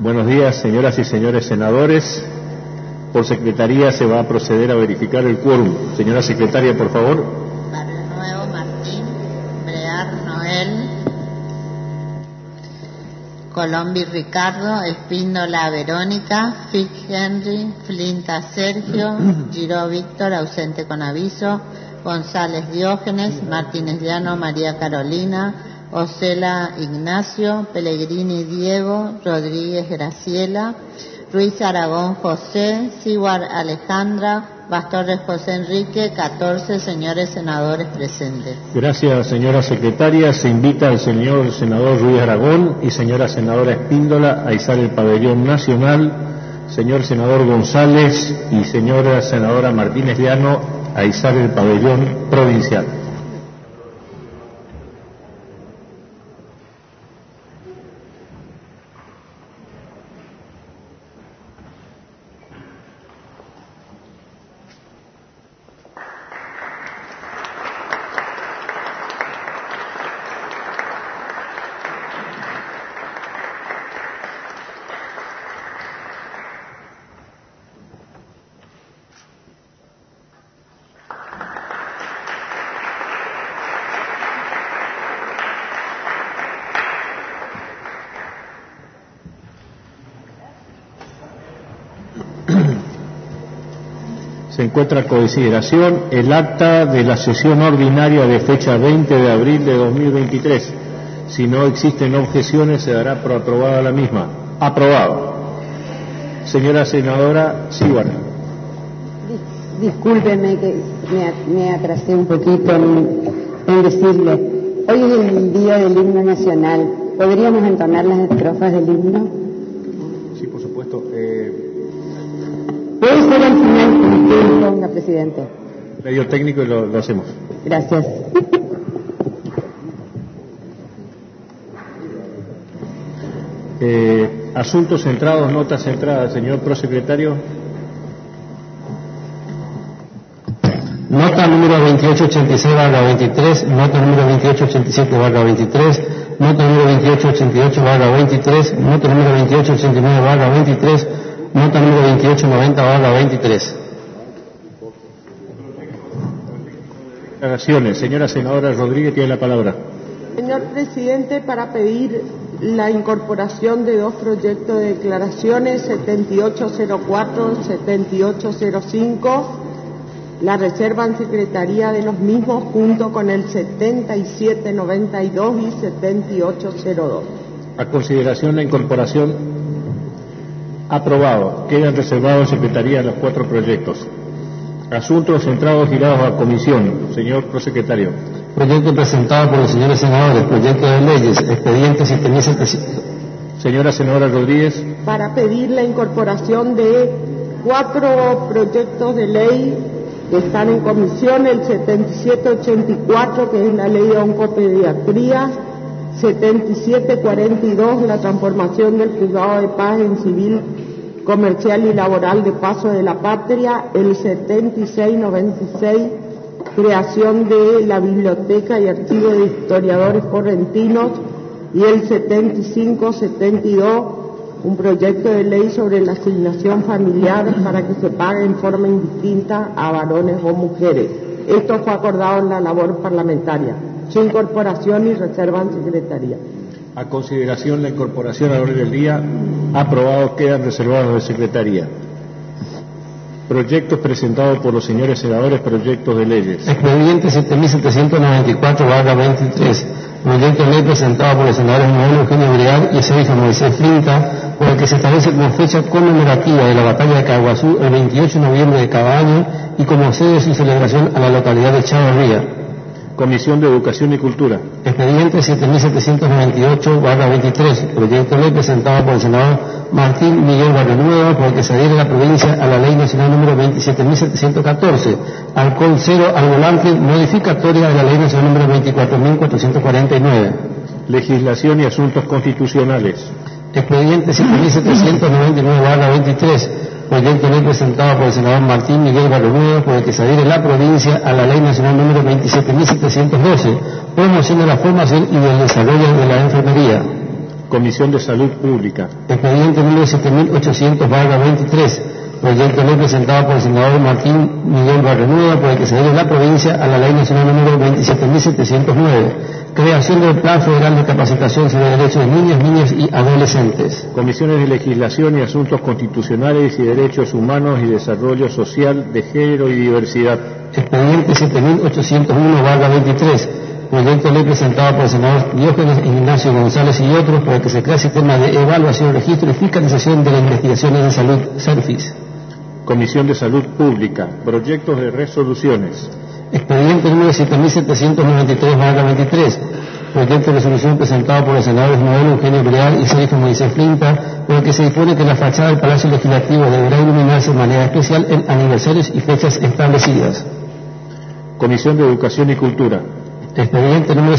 Buenos días, señoras y señores senadores. Por secretaría se va a proceder a verificar el quórum. Señora secretaria, por favor. Barrio Nuevo, Martín. Brear, Noel. Colombi, Ricardo. Espíndola, Verónica. Fig, Henry. Flinta, Sergio. Giró, Víctor, ausente con aviso. González, Diógenes. Martínez Llano, María Carolina. Ocela, Ignacio. Pellegrini, Diego. Rodríguez, Graciela. Ruiz Aragón, José. Siguar, Alejandra. Bastores, José Enrique. 14 señores senadores presentes. Gracias, señora secretaria. Se invita al señor senador Ruiz Aragón y señora senadora Espíndola a izar el pabellón nacional, señor senador González y señora senadora Martínez Llano a izar el pabellón provincial. Se encuentra a consideración el acta de la sesión ordinaria de fecha 20 de abril de 2023. Si no existen objeciones, se dará por aprobada la misma. Aprobado. Señora senadora Siguar. Discúlpeme que me atrasé un poquito en decirle. Hoy es el día del himno nacional. ¿Podríamos entonar las estrofas del himno? Sí, por supuesto. Puede ser al final, como usted ponga, presidente. Medio técnico y lo hacemos. Gracias. Asuntos centrados, notas centradas, señor prosecretario. Nota número 2886/23, nota número 2887/23, nota número 2888/23, nota número 2889/23, nota número 2890/23. Declaraciones. Señora senadora Rodríguez tiene la palabra. Señor presidente, para pedir la incorporación de dos proyectos de declaraciones, 7804, 7805, la reserva en secretaría de los mismos junto con el 7792 y 7802. A consideración la incorporación. Aprobado. Quedan reservados en secretaría los 4 proyectos. Asuntos centrados girados a comisión. Señor prosecretario. Proyecto presentado por los señores senadores, proyecto de leyes, expediente 7700. Señora senadora Rodríguez. Para pedir la incorporación de 4 proyectos de ley que están en comisión, el 7784, que es la ley de oncopediatría, 7742, la transformación del juzgado de paz en civil, comercial y laboral de Paso de la Patria, el 7696, creación de la biblioteca y archivo de historiadores correntinos, y el 7572, un proyecto de ley sobre la asignación familiar para que se pague en forma indistinta a varones o mujeres. Esto fue acordado en la labor parlamentaria. Su incorporación y reserva en secretaría. A consideración la incorporación a orden del día. Aprobados quedan reservados de secretaría. Proyectos presentados por los señores senadores, proyectos de leyes. Expediente 7794/23. Proyecto de ley presentado por los senadores Noel Eugenio Brear y Sergio Moisés Flinta, por el que se establece como fecha conmemorativa de la batalla de Caguazú el 28 de noviembre de cada año y como sede de su celebración a la localidad de Chavarría. Comisión de Educación y Cultura. Expediente 7798/23. Proyecto de ley presentado por el senador Martín Miguel Barrio Nuevo, por el que se adhiere la provincia a la ley nacional número 27714, alcohol cero al volante, modificatoria de la ley nacional número 24449. Legislación y Asuntos Constitucionales. Expediente 7799/23. Proyecto de ley presentado por el senador Martín Miguel Barrio Nuevo, por el que se adhiere la provincia a la ley nacional número 27712, promoción de la formación y del desarrollo de la enfermería. Comisión de Salud Pública. Expediente número 7800/23. Proyecto de ley presentado por el senador Martín Miguel Barrenueva, por el que se debe la provincia a la Ley Nacional número 27.709. Creación del Plan Federal de Capacitación sobre Derechos de Niños, Niñas y Adolescentes. Comisiones de Legislación y Asuntos Constitucionales y Derechos Humanos y Desarrollo Social de Género y Diversidad. Expediente 7801/23. Proyecto de ley presentado por el senador Diógenes Ignacio González y otros, por el que se crea sistema de evaluación, registro y fiscalización de las investigaciones de salud, SERFIS. Comisión de Salud Pública. Proyectos de resoluciones. Expediente número 7793/23. Proyecto de resolución presentado por los senadores Noel Eugenio Breal y Sergio Moisés Flinta, por el que se dispone que la fachada del Palacio Legislativo deberá iluminarse de manera especial en aniversarios y fechas establecidas. Comisión de Educación y Cultura. Expediente número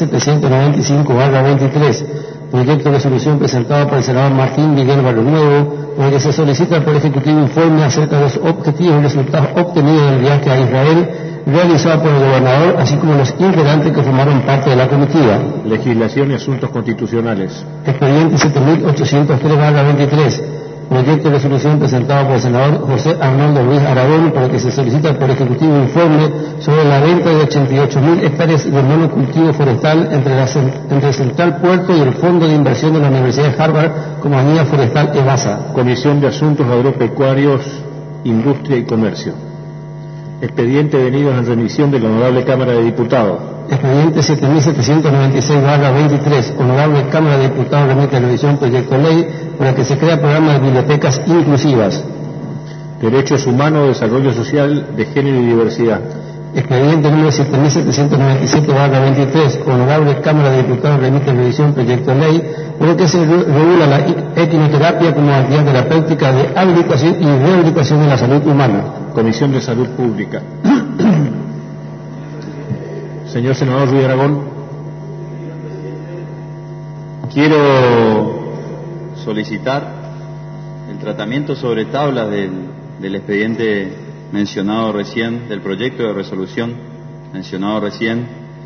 7795/23. Proyecto de resolución presentado por el senador Martín Miguel Barrenuevo, por el que se solicita al Poder Ejecutivo informe acerca de los objetivos y resultados obtenidos del viaje a Israel realizado por el gobernador, así como los integrantes que formaron parte de la comitiva. Legislación y Asuntos Constitucionales. Expediente 7803/23. Proyecto de resolución presentado por el senador José Arnoldo Ruiz Aragón, por el que se solicita por Ejecutivo informe sobre la venta de 88.000 hectáreas de monocultivo forestal entre el Central Puerto y el Fondo de Inversión de la Universidad de Harvard, Compañía Forestal EVASA. Comisión de Asuntos Agropecuarios, Industria y Comercio. Expediente venido en remisión de la Honorable Cámara de Diputados. Expediente 7796/23. Honorable Cámara de Diputados remite a la revisión proyecto de ley por el que se crea programa de bibliotecas inclusivas. Derechos Humanos, Desarrollo Social de Género y Diversidad. Expediente número 7797/23. Honorable Cámara de Diputados remite a la revisión proyecto de ley por el que se regula la equinoterapia como actividad terapéutica de habilitación y rehabilitación de la salud humana. Comisión de Salud Pública. Señor senador Ruiz Aragón. Quiero solicitar el tratamiento sobre tablas del expediente mencionado recién, del proyecto de resolución mencionado recién,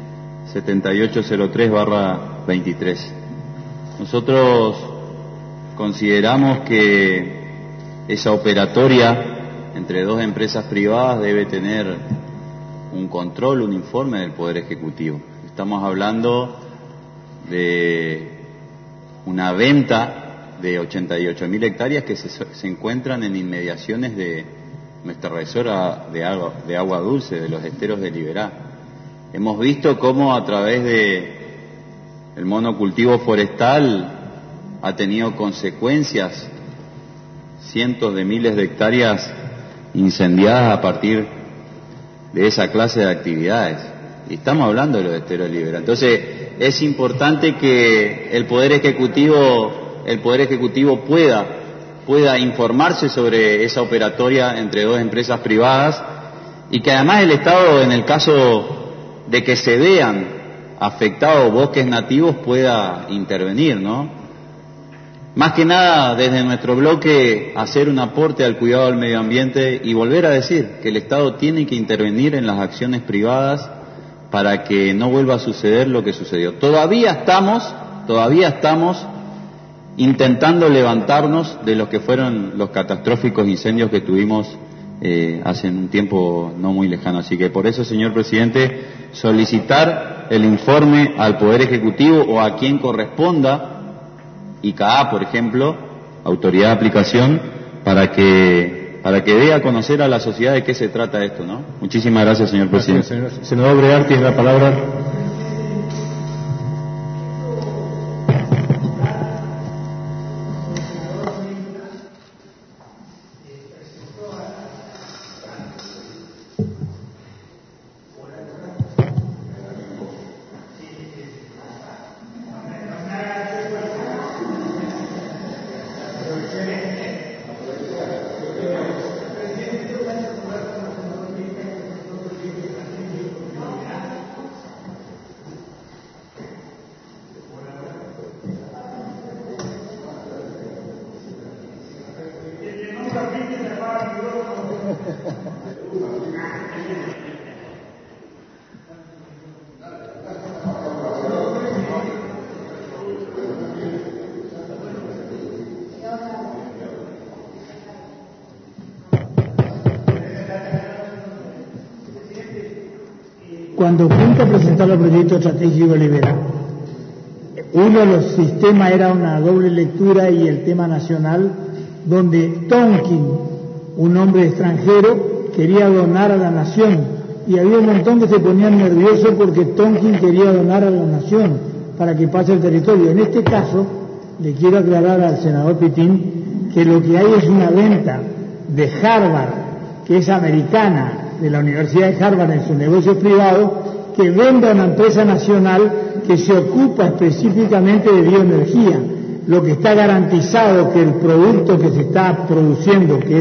7803/23. Nosotros consideramos que esa operatoria entre dos empresas privadas debe tener un control, un informe del Poder Ejecutivo. Estamos hablando de una venta de 88.000 hectáreas que se encuentran en inmediaciones de nuestra reserva de agua dulce, de los esteros de Liberá. Hemos visto cómo a través del monocultivo forestal ha tenido consecuencias, cientos de miles de hectáreas incendiadas a partir de esa clase de actividades. Y estamos hablando de los esteros de Liberá. Entonces, es importante que el Poder Ejecutivo pueda informarse sobre esa operatoria entre dos empresas privadas y que además el Estado, en el caso de que se vean afectados bosques nativos, pueda intervenir, ¿no? Más que nada, desde nuestro bloque, hacer un aporte al cuidado del medio ambiente y volver a decir que el Estado tiene que intervenir en las acciones privadas para que no vuelva a suceder lo que sucedió. Todavía estamos intentando levantarnos de lo que fueron los catastróficos incendios que tuvimos hace un tiempo no muy lejano. Así que por eso, señor presidente, solicitar el informe al Poder Ejecutivo o a quien corresponda, ICA, por ejemplo, Autoridad de Aplicación, para que dé a conocer a la sociedad de qué se trata esto, ¿no? Muchísimas gracias, señor presidente. Gracias, señor. Senador Breal tiene la palabra. cuando Finca presentó el proyecto estratégico Libera, uno de los sistemas era una doble lectura y el tema nacional, donde Tonkin, un hombre extranjero, quería donar a la nación, y había un montón que se ponían nerviosos porque Tonkin quería donar a la nación para que pase el territorio. En este caso, le quiero aclarar al senador Pitín que lo que hay es una venta de Harvard, que es americana, de la Universidad de Harvard en sus negocios privados, que vende a una empresa nacional que se ocupa específicamente de bioenergía. Lo que está garantizado que el producto que se está produciendo, que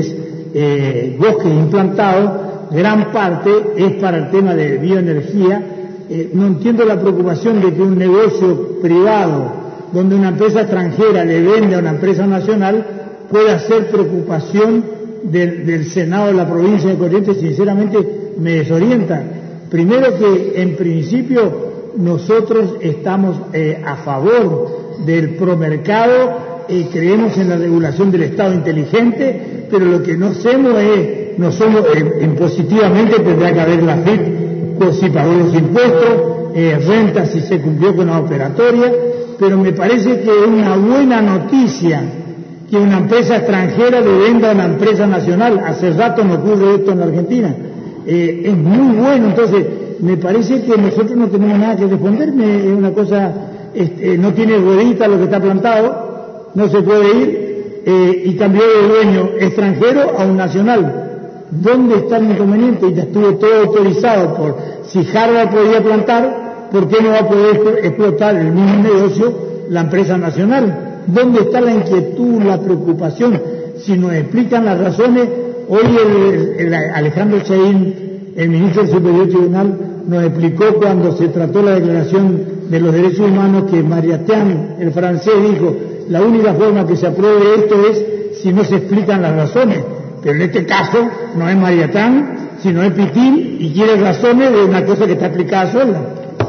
es bosques implantados, gran parte es para el tema de bioenergía. No entiendo la preocupación de que un negocio privado, donde una empresa extranjera le vende a una empresa nacional, pueda ser preocupación del Senado de la provincia de Corrientes. Sinceramente me desorienta. Primero que en principio nosotros estamos a favor del promercado, creemos en la regulación del Estado inteligente, pero lo que no hacemos es, no somos, impositivamente tendrá que haber la FIP, si pagó los impuestos, renta si se cumplió con la operatoria, pero me parece que es una buena noticia que una empresa extranjera le venda a una empresa nacional. Hace rato no ocurre esto en la Argentina. Es muy bueno. Entonces me parece que nosotros no tenemos nada que responderme. Es una cosa, no tiene ruedita lo que está plantado, no se puede ir, y cambió de dueño extranjero a un nacional. ¿Dónde está el inconveniente? Y ya estuvo todo autorizado por, si Harvard podía plantar, ¿por qué no va a poder explotar el mismo negocio la empresa nacional? ¿Dónde está la inquietud, la preocupación? Si nos explican las razones, hoy el Alejandro Chaín, el ministro del Superior Tribunal, nos explicó cuando se trató la Declaración de los Derechos Humanos que Maritain, el francés, dijo, la única forma que se apruebe esto es si no se explican las razones. Pero en este caso no es Maritain, sino es Pitín, y quiere razones de una cosa que está explicada sola.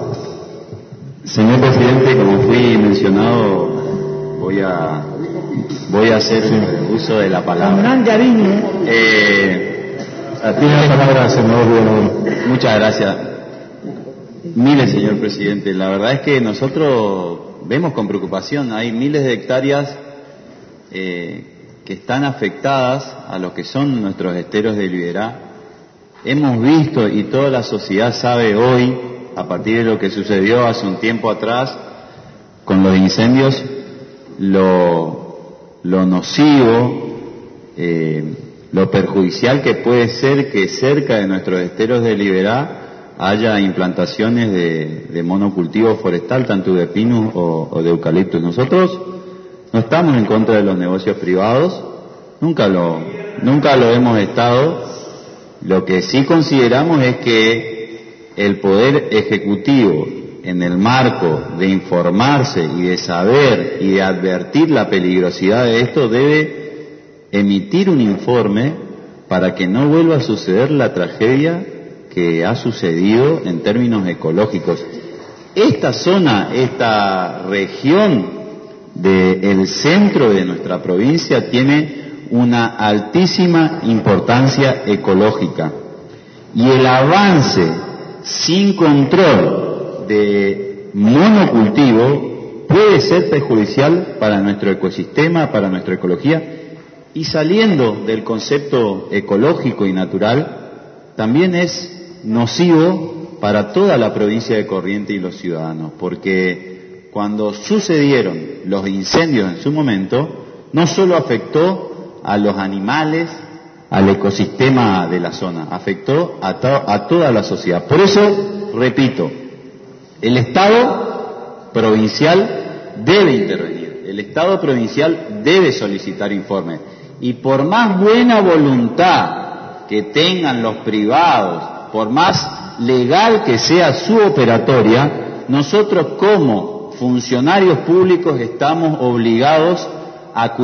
Señor presidente, como fui mencionado, voy a hacer uso de la palabra. Con gran cariño. Tiene la palabra, senador. Muchas gracias. Mire, señor presidente, la verdad es que nosotros vemos con preocupación, hay miles de hectáreas que están afectadas a lo que son nuestros esteros de Liberá. Hemos visto, y toda la sociedad sabe hoy, a partir de lo que sucedió hace un tiempo atrás con los incendios, lo nocivo, lo perjudicial que puede ser que cerca de nuestros esteros de Liberá haya implantaciones de monocultivo forestal, tanto de pinus o de eucaliptus. Nosotros no estamos en contra de los negocios privados, nunca lo hemos estado. Lo que sí consideramos es que el Poder Ejecutivo, en el marco de informarse y de saber y de advertir la peligrosidad de esto, debe emitir un informe para que no vuelva a suceder la tragedia que ha sucedido en términos ecológicos. Esta zona, esta región del centro de nuestra provincia tiene una altísima importancia ecológica, y el avance sin control de monocultivo puede ser perjudicial para nuestro ecosistema, para nuestra ecología, y saliendo del concepto ecológico y natural, también es nocivo para toda la provincia de Corrientes y los ciudadanos, porque cuando sucedieron los incendios en su momento, no solo afectó a los animales, al ecosistema de la zona, afectó a toda la sociedad. Por eso, repito, el Estado provincial debe intervenir, el Estado provincial debe solicitar informes, y por más buena voluntad que tengan los privados, por más legal que sea su operatoria, nosotros como funcionarios públicos estamos obligados a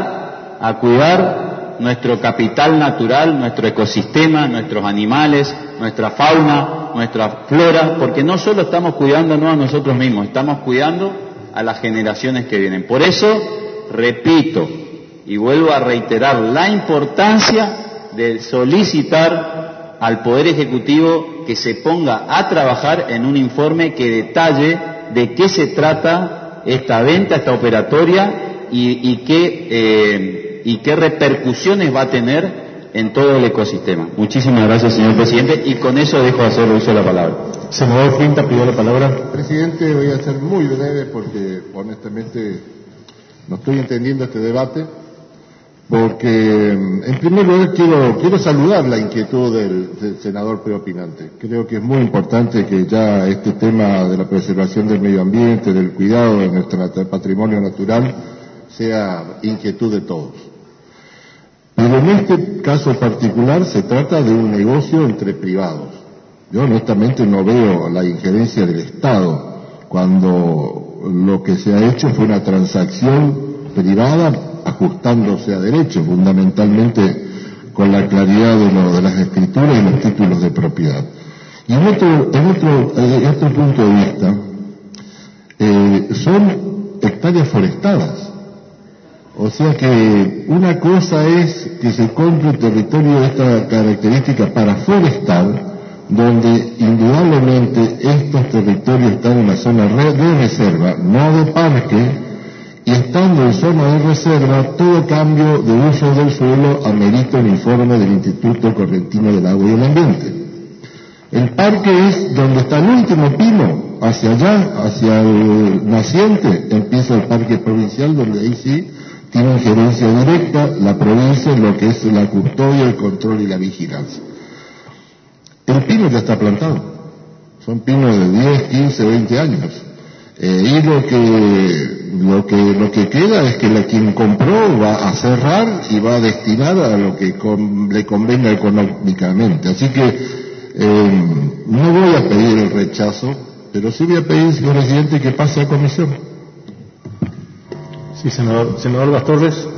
cuidar nuestro capital natural, nuestro ecosistema, nuestros animales, nuestra fauna, nuestra flora, porque no solo estamos cuidándonos a nosotros mismos, estamos cuidando a las generaciones que vienen. Por eso, repito y vuelvo a reiterar la importancia de solicitar al Poder Ejecutivo que se ponga a trabajar en un informe que detalle de qué se trata esta venta, esta operatoria y qué repercusiones va a tener en todo el ecosistema. Muchísimas gracias, señor presidente, y con eso dejo de hacer uso de la palabra. Senador Flinta pidió la palabra. Presidente, voy a ser muy breve porque honestamente no estoy entendiendo este debate, porque en primer lugar quiero saludar la inquietud del senador preopinante. Creo que es muy importante que ya este tema de la preservación del medio ambiente, del cuidado de nuestro patrimonio natural, sea inquietud de todos. Pero en este caso particular se trata de un negocio entre privados. Yo honestamente no veo la injerencia del Estado cuando lo que se ha hecho fue una transacción privada ajustándose a derecho, fundamentalmente con la claridad de las escrituras y los títulos de propiedad. Y en otro punto de vista, son hectáreas forestadas. O sea que una cosa es que se compre un territorio de esta característica para forestar, donde indudablemente estos territorios están en una zona de reserva, no de parque, y estando en zona de reserva, todo cambio de uso del suelo amerita un informe del Instituto Correntino del Agua y el Ambiente. El parque es donde está el último pino, hacia allá, hacia el naciente, empieza el parque provincial, donde ahí sí tiene injerencia directa la provincia en lo que es la custodia, el control y la vigilancia. El pino ya está plantado, son pinos de 10, 15, 20 años, y lo que queda es que quien compró va a cerrar y va a destinar a lo que le convenga económicamente. Así que no voy a pedir el rechazo, pero sí voy a pedir, señor presidente, que pase a comisión. Sí, senador. Senador Bastorres.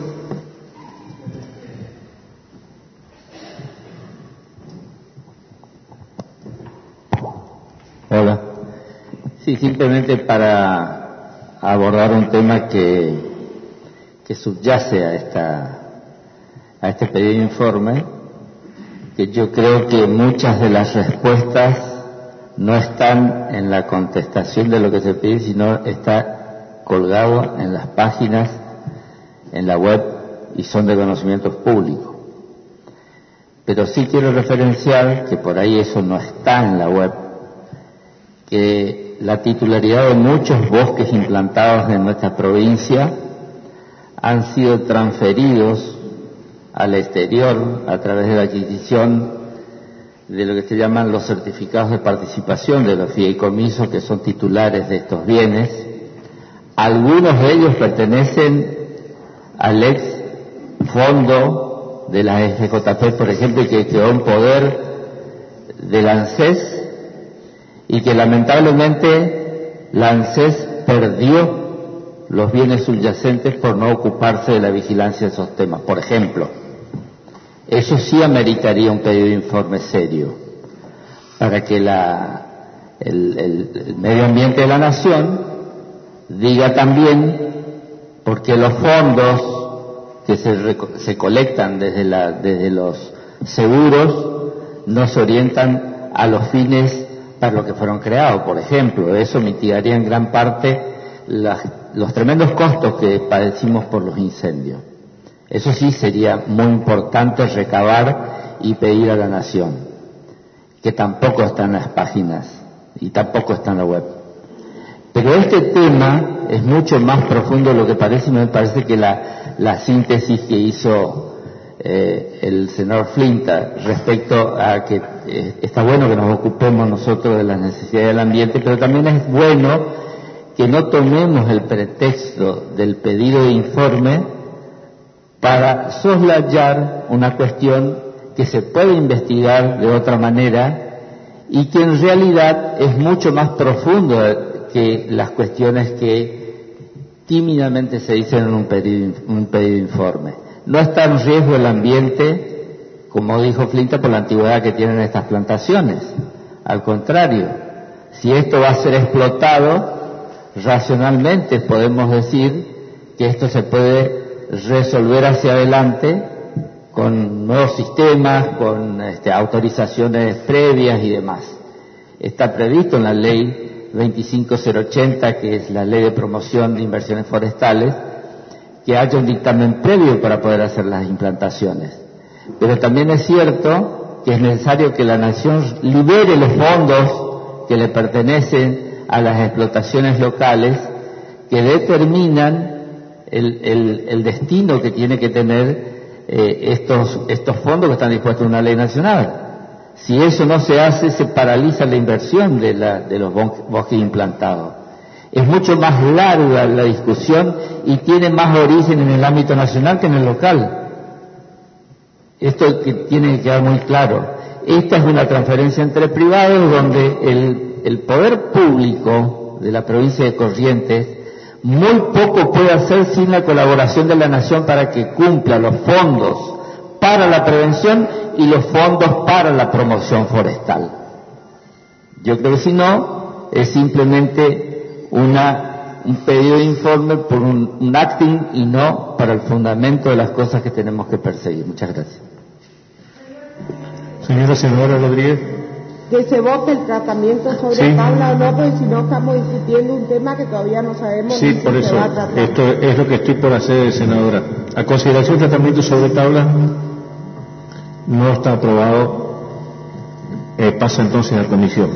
Hola. Sí, simplemente para abordar un tema que subyace a este pedido de informe, que yo creo que muchas de las respuestas no están en la contestación de lo que se pide, sino está colgado en las páginas, en la web, y son de conocimiento público. Pero sí quiero referenciar que por ahí eso no está en la web, que la titularidad de muchos bosques implantados en nuestra provincia han sido transferidos al exterior a través de la adquisición de lo que se llaman los certificados de participación de los fideicomisos que son titulares de estos bienes. Algunos de ellos pertenecen al ex fondo de la SJP, por ejemplo, que quedó en poder del ANSES, y que lamentablemente la ANSES perdió los bienes subyacentes por no ocuparse de la vigilancia de esos temas. Por ejemplo, eso sí ameritaría un pedido de informe serio para que el medio ambiente de la nación diga también por qué los fondos que se colectan desde los seguros no se orientan a los fines para lo que fueron creados. Por ejemplo, eso mitigaría en gran parte los tremendos costos que padecimos por los incendios. Eso sí sería muy importante recabar y pedir a la nación, que tampoco está en las páginas y tampoco está en la web. Pero este tema es mucho más profundo de lo que parece, y me parece que la síntesis que hizo el senador Flinta respecto a que está bueno que nos ocupemos nosotros de las necesidades del ambiente, pero también es bueno que no tomemos el pretexto del pedido de informe para soslayar una cuestión que se puede investigar de otra manera y que en realidad es mucho más profundo que las cuestiones que tímidamente se dicen en un pedido de informe. No está en riesgo el ambiente, como dijo Flinta, por la antigüedad que tienen estas plantaciones. Al contrario, si esto va a ser explotado, racionalmente podemos decir que esto se puede resolver hacia adelante con nuevos sistemas, con autorizaciones previas y demás. está previsto en la ley 25080, que es la ley de promoción de inversiones forestales, que haya un dictamen previo para poder hacer las implantaciones. Pero también es cierto que es necesario que la Nación libere los fondos que le pertenecen a las explotaciones locales, que determinan el destino que tiene que tener estos fondos que están dispuestos en una ley nacional. Si eso no se hace, se paraliza la inversión de los bosques implantados. Es mucho más larga la discusión y tiene más origen en el ámbito nacional que en el local. Esto que tiene que quedar muy claro. Esta es una transferencia entre privados donde el poder público de la provincia de Corrientes muy poco puede hacer sin la colaboración de la Nación para que cumpla los fondos para la prevención y los fondos para la promoción forestal. Yo creo que si no, es simplemente un pedido de informe por un acting y no para el fundamento de las cosas que tenemos que perseguir. Muchas gracias. Señora senadora Rodríguez. Que se vote el tratamiento sobre tabla o no, porque si no estamos discutiendo un tema que todavía no sabemos si por eso, se va a tratar. Esto es lo que estoy por hacer, senadora. A consideración del tratamiento sobre tabla, no está aprobado, pasa entonces a comisión.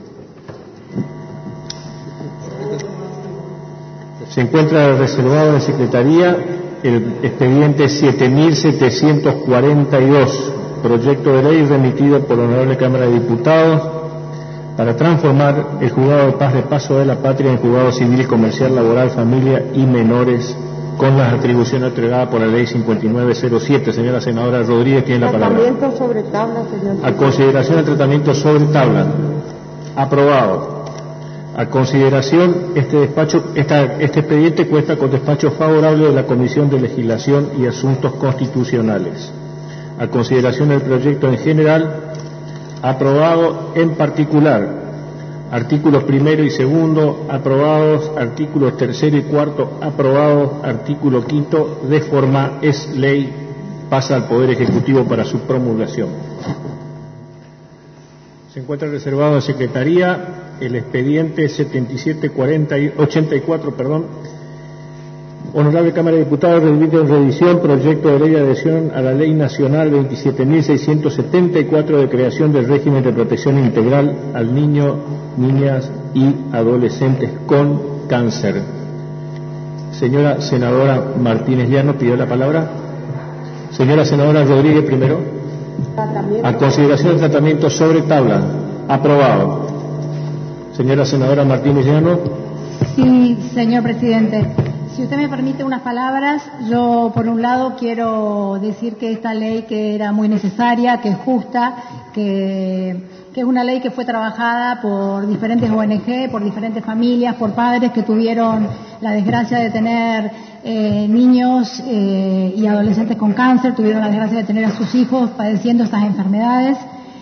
Se encuentra reservado en Secretaría el expediente 7742, proyecto de ley remitido por la Honorable Cámara de Diputados para transformar el Juzgado de Paz de Paso de la Patria en Juzgado Civil, Comercial, Laboral, Familia y Menores, con las atribuciones otorgadas por la Ley 5907. Señora senadora Rodríguez tiene la palabra. Tratamiento sobre tabla, señor. A consideración del tratamiento sobre tabla. Aprobado. A consideración, este expediente cuenta con despacho favorable de la Comisión de Legislación y Asuntos Constitucionales. A consideración del proyecto en general, aprobado en particular, artículos 1 y 2 aprobados, artículos 3 y 4 aprobados, artículo 5 de forma es ley, pasa al Poder Ejecutivo para su promulgación. Se encuentra reservado en Secretaría el expediente 7784, Honorable Cámara de Diputados, remite en revisión proyecto de ley de adhesión a la Ley Nacional 27.674 de creación del régimen de protección integral al niño, niñas y adolescentes con cáncer. Señora senadora Martínez Llano pidió la palabra. Señora senadora Rodríguez primero. A consideración del tratamiento sobre tabla. Aprobado. Señora senadora Martínez Llano. Sí, señor presidente. Si usted me permite unas palabras, yo por un lado quiero decir que esta ley que era muy necesaria, que es justa, que es una ley que fue trabajada por diferentes ONG, por diferentes familias, por padres que tuvieron la desgracia de tener niños y adolescentes con cáncer, tuvieron la desgracia de tener a sus hijos padeciendo estas enfermedades.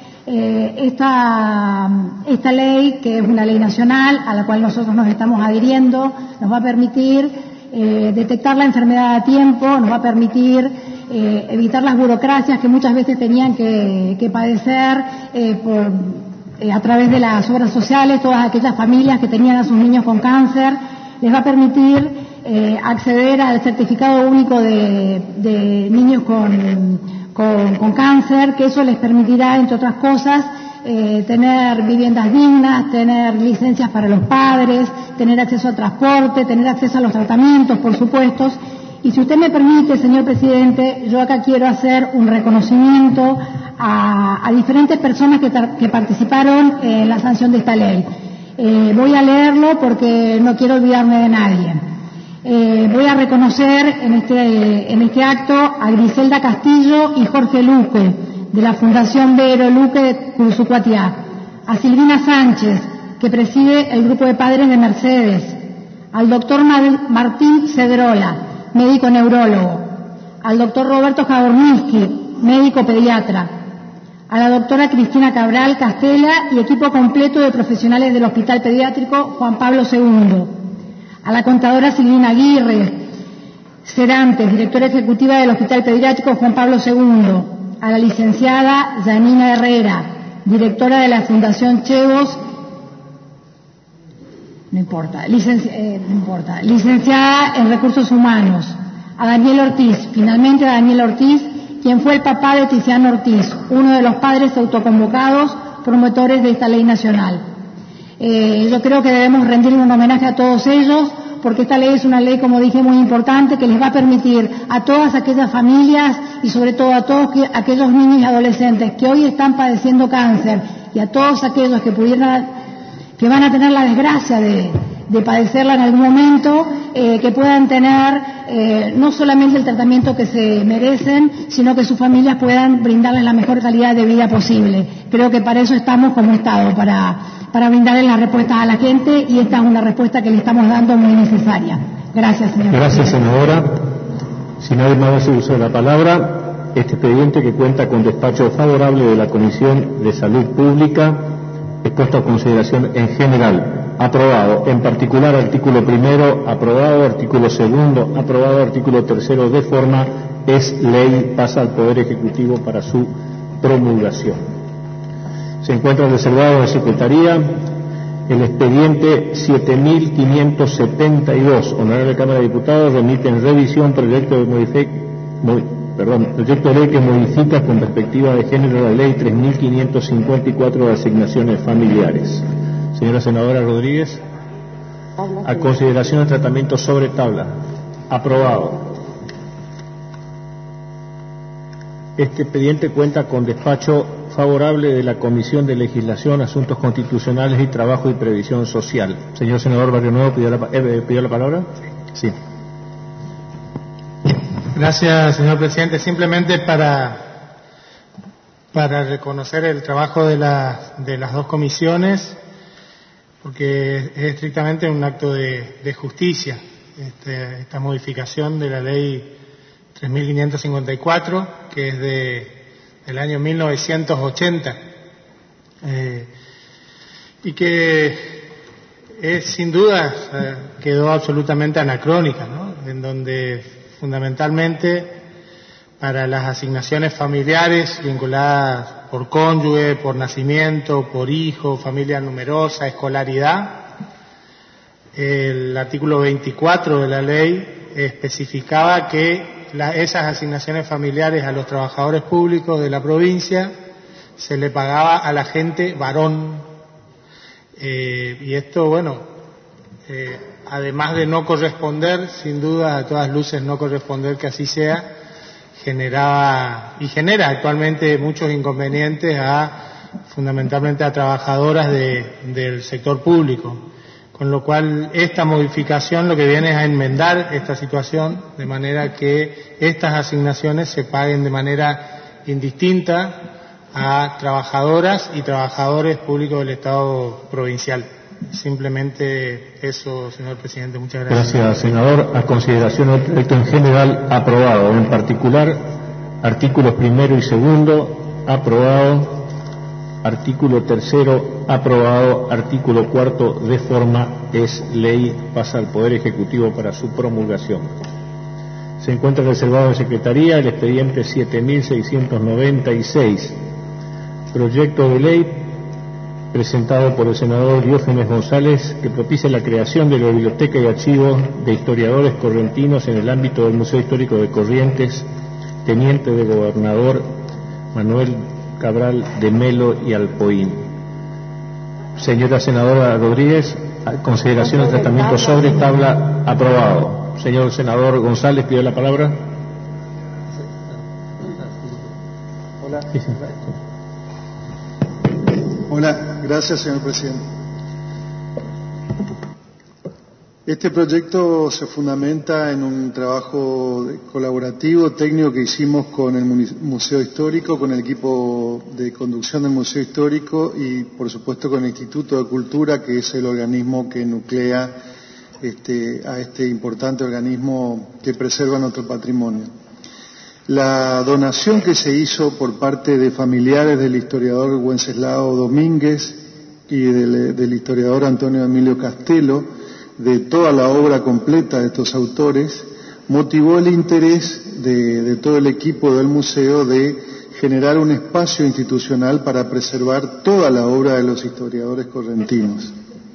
Esta ley, que es una ley nacional a la cual nosotros nos estamos adhiriendo, nos va a permitir detectar la enfermedad a tiempo, nos va a permitir evitar las burocracias que muchas veces tenían que padecer a través de las obras sociales, todas aquellas familias que tenían a sus niños con cáncer, les va a permitir acceder al certificado único de niños con cáncer, que eso les permitirá, entre otras cosas, tener viviendas dignas, tener licencias para los padres, tener acceso al transporte, tener acceso a los tratamientos, por supuesto. Y si usted me permite, señor presidente, yo acá quiero hacer un reconocimiento a diferentes personas que participaron en la sanción de esta ley. Voy a leerlo porque no quiero olvidarme de nadie. Voy a reconocer en este acto a Griselda Castillo y Jorge Luque, de la Fundación Vero Luque de Cursucuatiá, a Silvina Sánchez, que preside el grupo de padres de Mercedes, al doctor Martín Cedrola, médico neurólogo, al doctor Roberto Jaborniski, médico pediatra, a la doctora Cristina Cabral Castela y equipo completo de profesionales del Hospital Pediátrico Juan Pablo II, a la contadora Silvina Aguirre Cerantes, directora ejecutiva del Hospital Pediátrico Juan Pablo II, a la licenciada Yanina Herrera, directora de la Fundación Chevos no importa, licenciada en Recursos Humanos, a Daniel Ortiz, finalmente a Daniel Ortiz, quien fue el papá de Tiziano Ortiz, uno de los padres autoconvocados promotores de esta ley nacional. Yo creo que debemos rendirle un homenaje a todos ellos, porque esta ley es una ley, como dije, muy importante, que les va a permitir a todas aquellas familias y sobre todo a todos aquellos niños y adolescentes que hoy están padeciendo cáncer y a todos aquellos que van a tener la desgracia de padecerla en algún momento, que puedan tener no solamente el tratamiento que se merecen, sino que sus familias puedan brindarles la mejor calidad de vida posible. Creo que para eso estamos como Estado, para brindarles las respuestas a la gente, y esta es una respuesta que le estamos dando muy necesaria. Gracias, señora. Gracias, senadora. Si nadie más hace uso de la palabra, este expediente, que cuenta con despacho favorable de la Comisión de Salud Pública, es puesto a consideración en general. Aprobado. En particular, artículo primero, aprobado. Artículo segundo, aprobado. Artículo tercero, de forma, es ley, pasa al Poder Ejecutivo para su promulgación. Se encuentra reservado en la Secretaría el expediente 7572. Honorable Cámara de Diputados, remite en revisión proyecto de ley que modifica con perspectiva de género la ley 3554 de asignaciones familiares. Señora senadora Rodríguez, a consideración del tratamiento sobre tabla. Aprobado. Este expediente cuenta con despacho favorable de la Comisión de Legislación, Asuntos Constitucionales y Trabajo y Previsión Social. Señor senador Barrio Nuevo, ¿pidió la palabra? Sí. Gracias, señor presidente. Simplemente para reconocer el trabajo de las dos comisiones, porque es estrictamente un acto de justicia esta modificación de la ley 3554, que es del año 1980, y que es sin duda quedó absolutamente anacrónica, ¿no? En donde fundamentalmente para las asignaciones familiares vinculadas por cónyuge, por nacimiento, por hijo, familia numerosa, escolaridad, el artículo 24 de la ley especificaba que esas asignaciones familiares a los trabajadores públicos de la provincia se le pagaba a la gente varón, y esto, bueno, además de no corresponder, sin duda, a todas luces no corresponder que así sea, generaba y genera actualmente muchos inconvenientes fundamentalmente a trabajadoras del sector público, con lo cual esta modificación lo que viene es a enmendar esta situación de manera que estas asignaciones se paguen de manera indistinta a trabajadoras y trabajadores públicos del Estado provincial. Simplemente eso, señor presidente. Muchas gracias. Gracias, senador. A consideración del proyecto en general, aprobado. En particular, artículos primero y segundo, aprobado. Artículo tercero, aprobado. Artículo cuarto, de forma, es ley, pasa al Poder Ejecutivo para su promulgación. Se encuentra reservado en Secretaría el expediente 7696, proyecto de ley presentado por el senador Diógenes González, que propicia la creación de la biblioteca y archivos de historiadores correntinos en el ámbito del Museo Histórico de Corrientes, teniente de gobernador Manuel Cabral de Melo y Alpoín. Señora senadora Rodríguez, a consideración del tratamiento sobre tabla, aprobado. Señor senador González, pide la palabra. Hola. Hola, gracias, señor presidente. Este proyecto se fundamenta en un trabajo colaborativo, técnico, que hicimos con el Museo Histórico, con el equipo de conducción del Museo Histórico y, por supuesto, con el Instituto de Cultura, que es el organismo que nuclea a este importante organismo que preserva nuestro patrimonio. La donación que se hizo por parte de familiares del historiador Wenceslao Domínguez y del historiador Antonio Emilio Castelo, de toda la obra completa de estos autores, motivó el interés de todo el equipo del museo de generar un espacio institucional para preservar toda la obra de los historiadores correntinos.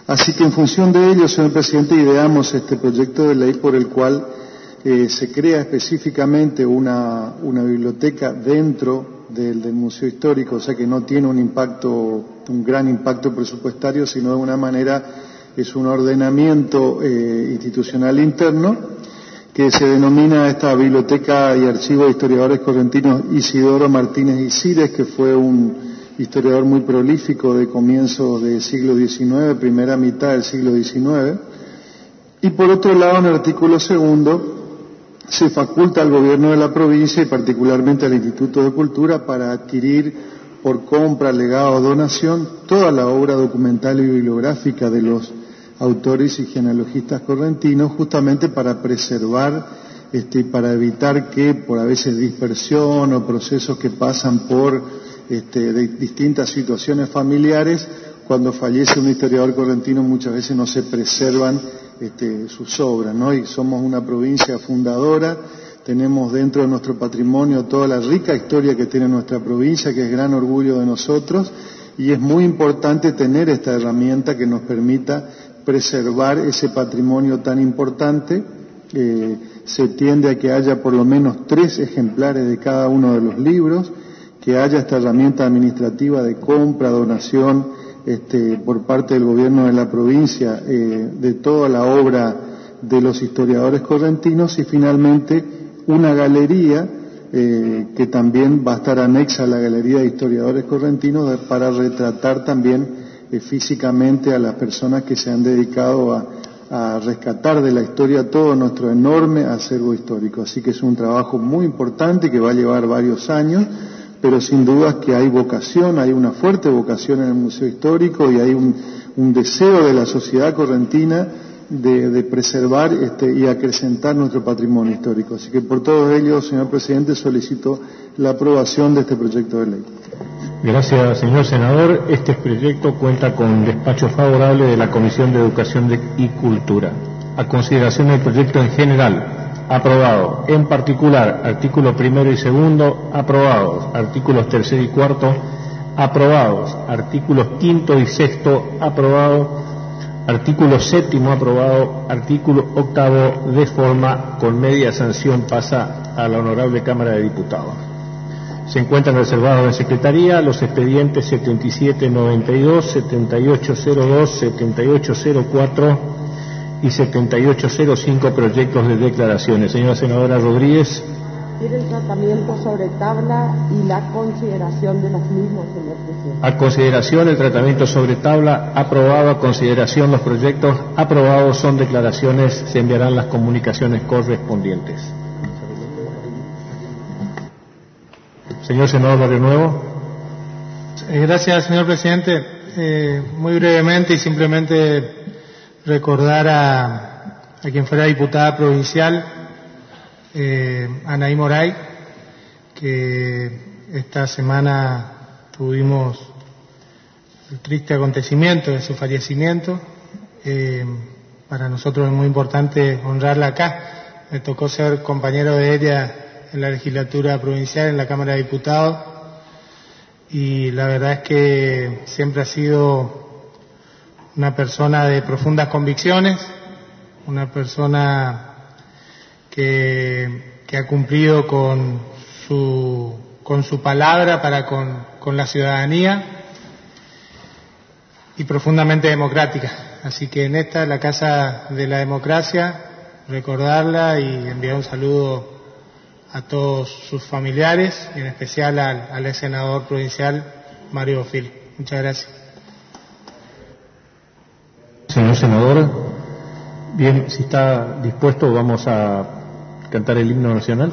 Así que en función de ello, señor presidente, ideamos este proyecto de ley por el cual se crea específicamente una biblioteca dentro del Museo Histórico, o sea que no tiene un gran impacto presupuestario, sino de una manera es un ordenamiento institucional interno que se denomina esta Biblioteca y Archivo de Historiadores Correntinos Isidoro Martínez Isires, que fue un historiador muy prolífico de comienzos del siglo XIX, primera mitad del siglo XIX. Y por otro lado, en el artículo 2, se faculta al gobierno de la provincia y particularmente al Instituto de Cultura para adquirir por compra, legado o donación toda la obra documental y bibliográfica de los autores y genealogistas correntinos, justamente para preservar para evitar que por a veces dispersión o procesos que pasan por de distintas situaciones familiares, cuando fallece un historiador correntino muchas veces no se preservan sus obras, ¿no? Y somos una provincia fundadora, tenemos dentro de nuestro patrimonio toda la rica historia que tiene nuestra provincia, que es gran orgullo de nosotros, y es muy importante tener esta herramienta que nos permita preservar ese patrimonio tan importante. Se tiende a que haya por lo menos 3 ejemplares de cada uno de los libros, que haya esta herramienta administrativa de compra, donación, por parte del gobierno de la provincia, de toda la obra de los historiadores correntinos, y finalmente una galería que también va a estar anexa a la Galería de Historiadores Correntinos para retratar también físicamente a las personas que se han dedicado a rescatar de la historia todo nuestro enorme acervo histórico. Así que es un trabajo muy importante que va a llevar varios años, pero sin dudas que hay vocación, hay una fuerte vocación en el Museo Histórico y hay un deseo de la sociedad correntina de preservar y acrecentar nuestro patrimonio histórico. Así que por todo ello, señor presidente, solicito la aprobación de este proyecto de ley. Gracias, señor senador. Este proyecto cuenta con despacho favorable de la Comisión de Educación y Cultura. A consideración del proyecto en general, aprobado. En particular, artículos 1 y 2, aprobados. Artículos 3 y 4, aprobados. Artículos 5 y 6, aprobado. Artículo 7, aprobado. Artículo 8, de forma con media sanción, pasa a la Honorable Cámara de Diputados. Se encuentran reservados en Secretaría los expedientes 7792, 7802, 7804 y 7805, proyectos de declaraciones. Señora senadora Rodríguez. Tiene el tratamiento sobre tabla y la consideración de los mismos, señor presidente. A consideración el tratamiento sobre tabla, aprobado. A consideración los proyectos aprobados, son declaraciones, se enviarán las comunicaciones correspondientes. Señor senador Barrio Nuevo. Gracias, señor presidente. Muy brevemente y simplemente recordar a quien fuera diputada provincial, Anaí Moray, que esta semana tuvimos el triste acontecimiento de su fallecimiento. Para nosotros es muy importante honrarla acá. Me tocó ser compañero de ella en la legislatura provincial, en la Cámara de Diputados, y la verdad es que siempre ha sido una persona de profundas convicciones, una persona que ha cumplido con su palabra para con la ciudadanía, y profundamente democrática. Así que en esta, la Casa de la Democracia, recordarla y enviar un saludo a todos sus familiares, y en especial al ex senador provincial Mario Bofil. Muchas gracias. Señor senador, bien, si está dispuesto, vamos a cantar el himno nacional.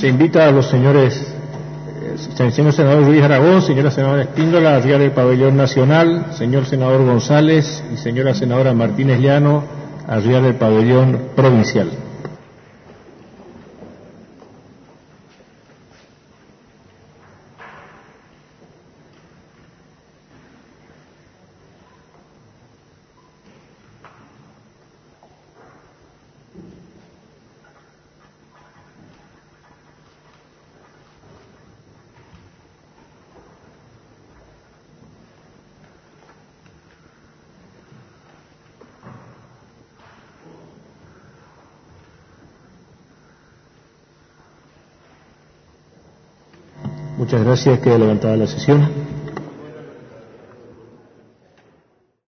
Se invita a los señores, señor senador Luis Aragón, señora senadora Espíndola, a arriar el pabellón nacional, señor senador González y señora senadora Martínez Llano, a arriar el pabellón provincial. Muchas gracias. Queda levantada la sesión.